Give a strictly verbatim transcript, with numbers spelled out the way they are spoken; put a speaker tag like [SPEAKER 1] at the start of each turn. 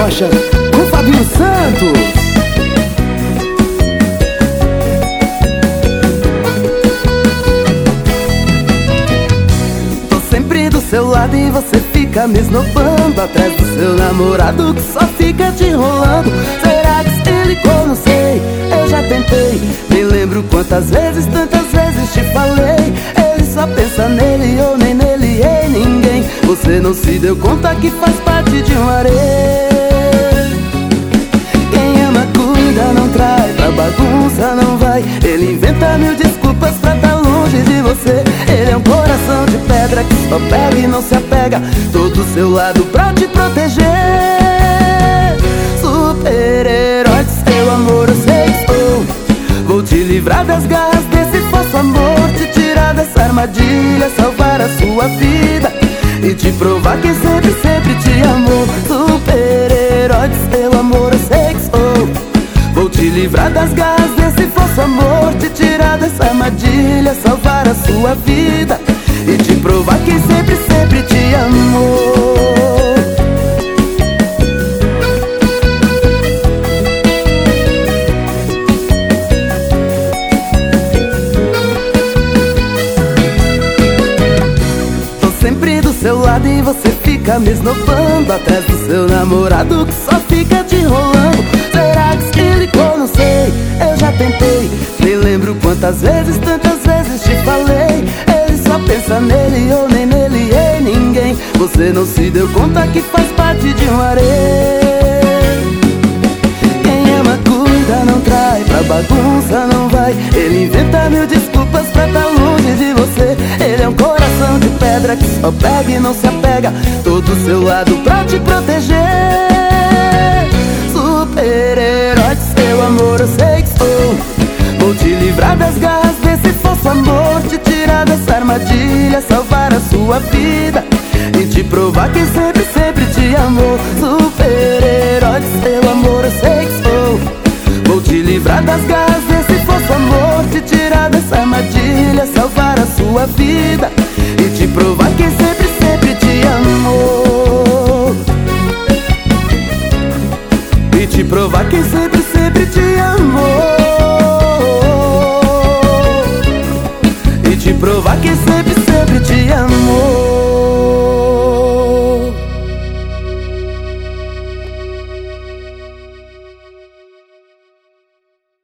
[SPEAKER 1] Rocha com Fabinho Santos. Do seu lado e você fica me esnobando atrás do seu namorado que só fica te enrolando. Será que ele ligou? Não sei, eu já tentei. Nem lembro quantas vezes, tantas vezes te falei. Ele só pensa nele ou nem nele, em ninguém. Você não se deu conta que faz parte de um harém. Quem ama cuida, não trai, pra bagunça não vai. Ele inventa mil desculpas pra tá longe de você. Ele é um coração de pedra que só pega e não se apega, todo do seu lado pra te proteger. Super-herói de seu amor, eu sei que sou. Vou te livrar das garras desse falso amor, te tirar dessa armadilha, salvar a sua vida e te provar que sempre, sempre te amou. Super-herói de seu amor, eu sei que sou. Vou te livrar das garras desse falso amor, te tirar dessa armadilha, salvar a sua vida e te provar que sempre, sempre te amou. Tô sempre do seu lado e você fica me esnobando atrás do seu namorado que só fica te enrolando. Será que ele ligou? Não sei, eu já tentei. Nem lembro quantas vezes, tantas vezes te falei. Ele só pensa nele ou nem nele, em ninguém. Você não se deu conta que faz parte de um harém. Quem ama cuida, não trai, pra bagunça não vai. Ele inventa mil desculpas pra tá longe de você. Ele é um coração de pedra que só pega e não se apega, todo do seu lado pra te proteger. Super-herói de seu amor, eu sei que sou. Vou te livrar das garras desse falso amor, te tirar dessa armadilha, salvar a sua vida e te provar que sempre, sempre te amou. Super-herói de seu amor, eu sei que sou. Vou te livrar das garras desse falso amor, te tirar dessa armadilha, salvar a sua vida e te provar que sempre, sempre te amou. E te provar que sempre, sempre te amou. E te provar que sempre, sempre te amou.